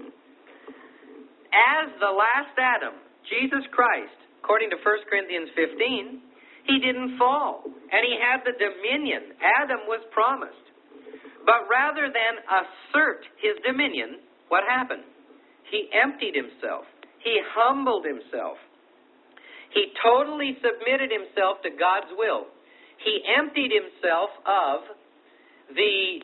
As the last Adam, Jesus Christ, according to 1 Corinthians 15, he didn't fall, and he had the dominion Adam was promised. But rather than assert his dominion, what happened? He emptied himself. He humbled himself. He totally submitted himself to God's will. He emptied himself of the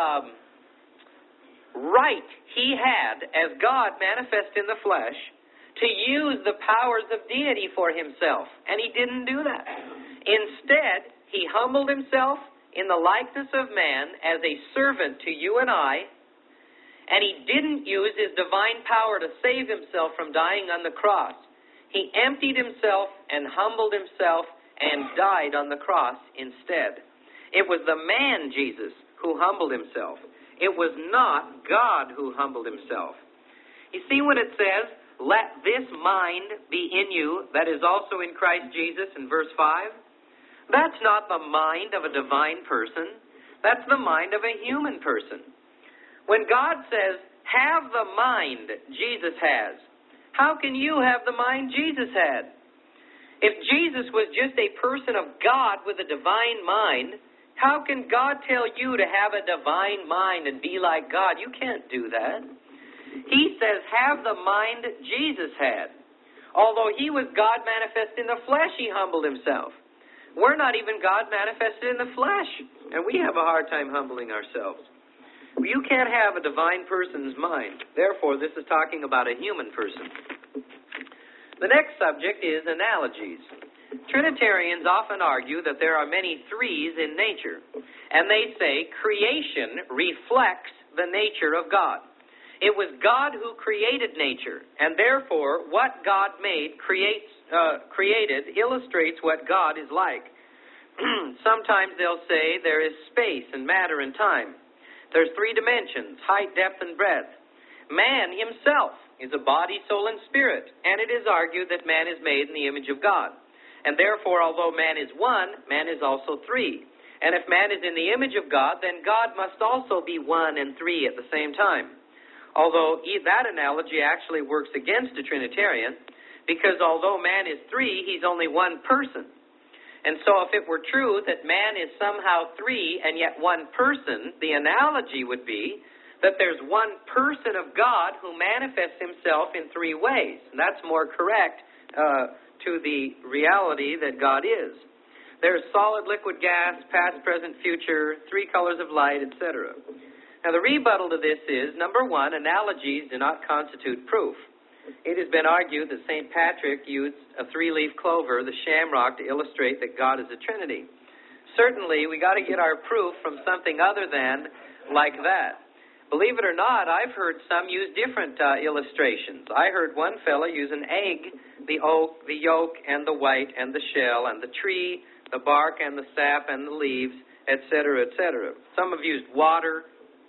right he had as God manifest in the flesh to use the powers of deity for himself. And he didn't do that. Instead, he humbled himself in the likeness of man as a servant to you and I, and he didn't use his divine power to save himself from dying on the cross. He emptied himself and humbled himself and died on the cross instead. It was the man, Jesus, who humbled himself. It was not God who humbled himself. You see when it says, let this mind be in you that is also in Christ Jesus in verse 5? That's not the mind of a divine person. That's the mind of a human person. When God says, have the mind Jesus has, how can you have the mind Jesus had? If Jesus was just a person of God with a divine mind, how can God tell you to have a divine mind and be like God? You can't do that. He says, have the mind Jesus had. Although he was God manifest in the flesh, he humbled himself. We're not even God manifested in the flesh, and we have a hard time humbling ourselves. You can't have a divine person's mind. Therefore, this is talking about a human person. The next subject is analogies. Trinitarians often argue that there are many threes in nature, and they say creation reflects the nature of God. It was God who created nature, and therefore what God made, created, illustrates what God is like. Sometimes they'll say there is space and matter and time. There's three dimensions, height, depth, and breadth. Man himself is a body, soul, and spirit, and it is argued that man is made in the image of God. And therefore, although man is one, man is also three. And if man is in the image of God, then God must also be one and three at the same time. Although that analogy actually works against a Trinitarian, because although man is three, he's only one person. And so if it were true that man is somehow three and yet one person, the analogy would be that there's one person of God who manifests himself in three ways. And that's more correct to the reality that God is. There's solid, liquid, gas, past, present, future, three colors of light, etc. Now the rebuttal to this is, number one, analogies do not constitute proof. It has been argued that St. Patrick used a three-leaf clover, the shamrock, to illustrate that God is a Trinity. Certainly, we got to get our proof from something other than like that. Believe it or not, I've heard some use different illustrations. I heard one fella use an egg, the oak, the yolk, and the white, and the shell, and the tree, the bark, and the sap, and the leaves, etc., etc. Some have used water,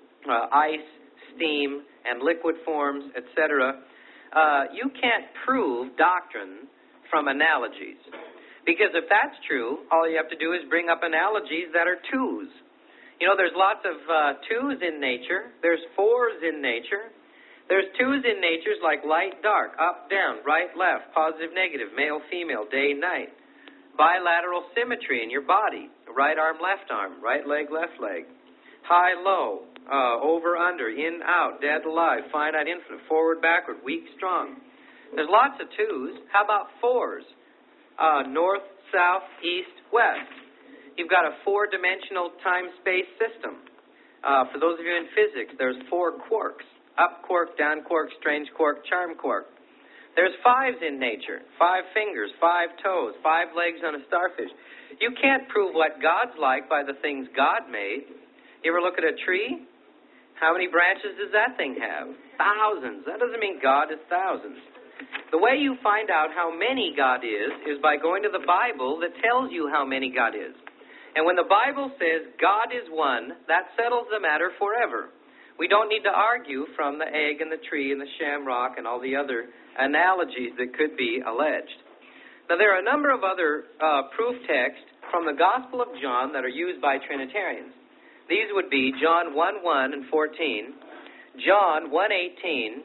ice, steam, and liquid forms, etc. You can't prove doctrine from analogies. Because if that's true, all you have to do is bring up analogies that are twos. You know, there's lots of twos in nature. There's fours in nature. There's twos in natures like light, dark, up, down, right, left, positive, negative, male, female, day, night. Bilateral symmetry in your body. Right arm, left arm, right leg, left leg. High, low, over, under, in, out, dead, alive, finite, infinite, forward, backward, weak, strong. There's lots of twos. How about fours? North, south, east, west. You've got a four-dimensional time-space system. For those of you in physics, there's four quarks. Up quark, down quark, strange quark, charm quark. There's fives in nature. 5 fingers, 5 toes, 5 legs on a starfish. You can't prove what God's like by the things God made. You ever look at a tree? How many branches does that thing have? Thousands. That doesn't mean God is thousands. The way you find out how many God is by going to the Bible that tells you how many God is. And when the Bible says God is one, that settles the matter forever. We don't need to argue from the egg and the tree and the shamrock and all the other analogies that could be alleged. Now, there are a number of other proof texts from the Gospel of John that are used by Trinitarians. These would be John 1:1 and 14, John 1:18,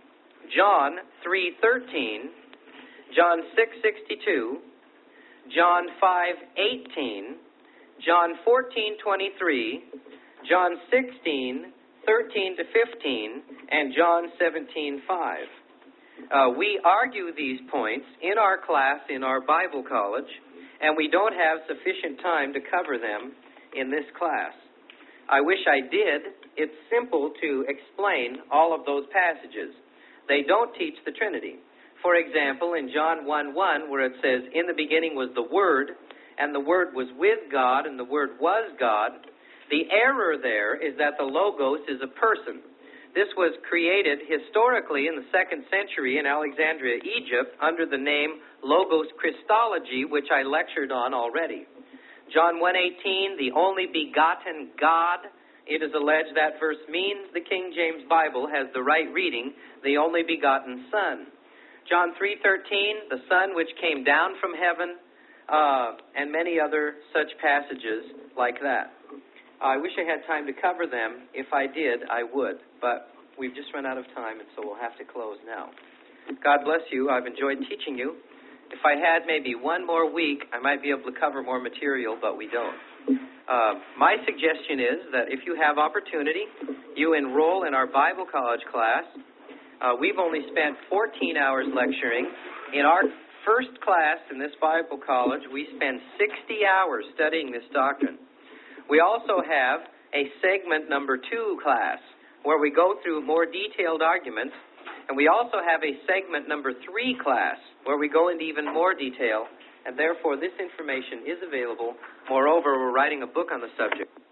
John 3:13, John 6:62, John 5:18, John 14:23, John 16:13-15, and John 17:5. We argue these points in our class in our Bible college, and we don't have sufficient time to cover them in this class. I wish I did. It's simple to explain all of those passages. They don't teach the Trinity. For example, in John 1:1, where it says, "In the beginning was the Word, and the Word was with God, and the Word was God," the error there is that the Logos is a person. This was created historically in the 2nd century in Alexandria, Egypt, under the name Logos Christology, which I lectured on already. John 1:18, the only begotten God. It is alleged that verse means the King James Bible has the right reading, the only begotten Son. John 3:13, the Son which came down from heaven, and many other such passages like that. I wish I had time to cover them. If I did, I would. But we've just run out of time, and so we'll have to close now. God bless you. I've enjoyed teaching you. If I had maybe one more week, I might be able to cover more material, but we don't. My suggestion is that if you have opportunity, you enroll in our Bible college class. We've only spent 14 hours lecturing. In our first class in this Bible college, we spend 60 hours studying this doctrine. We also have a segment number 2 class where we go through more detailed arguments. And we also have a segment number 3 class where we go into even more detail. And therefore, this information is available. Moreover, we're writing a book on the subject.